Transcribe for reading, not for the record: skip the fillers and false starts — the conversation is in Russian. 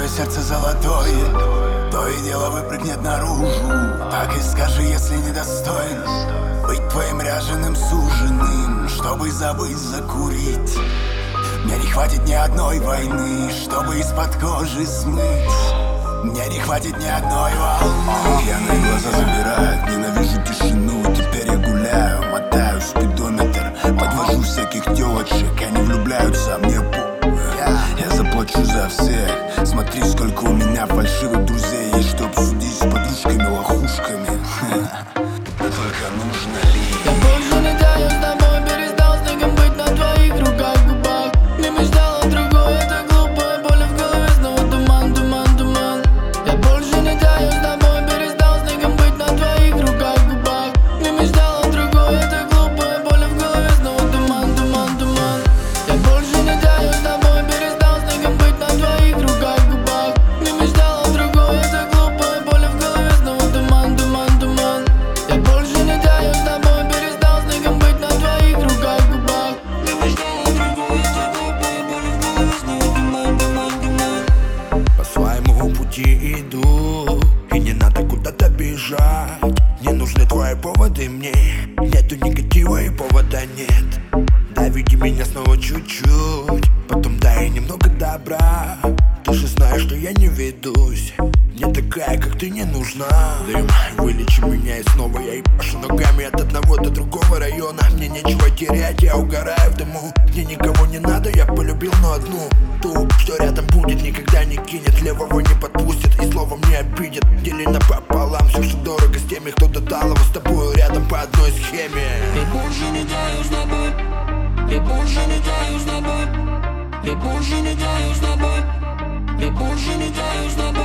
твое сердце золотое, то и дело выпрыгнет наружу. Так и скажи, если недостоин быть твоим ряженым суженым, чтобы забыть закурить. Мне не хватит ни одной войны, чтобы из-под кожи смыть. Мне не хватит ни одной волны. Пьяные глаза забирают, ненавижу тишину. Теперь я гуляю, мотаю спидометр, подвожу всяких телочек, они влюбляются, а мне я заплачу за всех. Смотри, сколько у меня фальшивых друзей есть, чтоб судить с подружками-лохушками. Только нужно ли? Я больше не таю с тобой, перестал снегом быть на твоих руках, губах. Не мечтал о другой, это глупая боль в голове, снова туман, туман, туман. Я больше не таю с тобой, перестал снегом быть на твоих руках, губах. Не мечтал о другой, это глупая боль в голове, снова туман, туман, туман. Я больше не таю с тобой, перестал снегом быть на твоих руках, губах. Не мечтал о другой, это глупая боль в голове, снова туман, туман, туман. Я больше не таю с тобой, перестал снегом быть на твоих руках, губах. Не мечтал о другой, это глупая боль в голове, снова туман, туман, туман. По своему пути иду, и не надо куда-то бежать. Не нужны твои поводы мне, нету негатива и повода нет. Доведи меня снова чуть-чуть, потом дай немного добра. Ты же знаешь, что я не ведусь, мне такая, как ты, не нужна. Дым, вылечи меня и снова я ебашу ногами от одного до другого района. Мне нечего терять, я угораю в дыму. Мне никого не надо, я полюбил, но одну, ту, что рядом будет, никогда не кинет, левого не подпустит и словом не обидит. Дели напополам все, что дорого, с теми, кто до талого с тобой рядом по одной схеме. Я больше не таю с тобой, я больше не таю с тобой, я больше не таю с тобой, я больше не таю с тобой.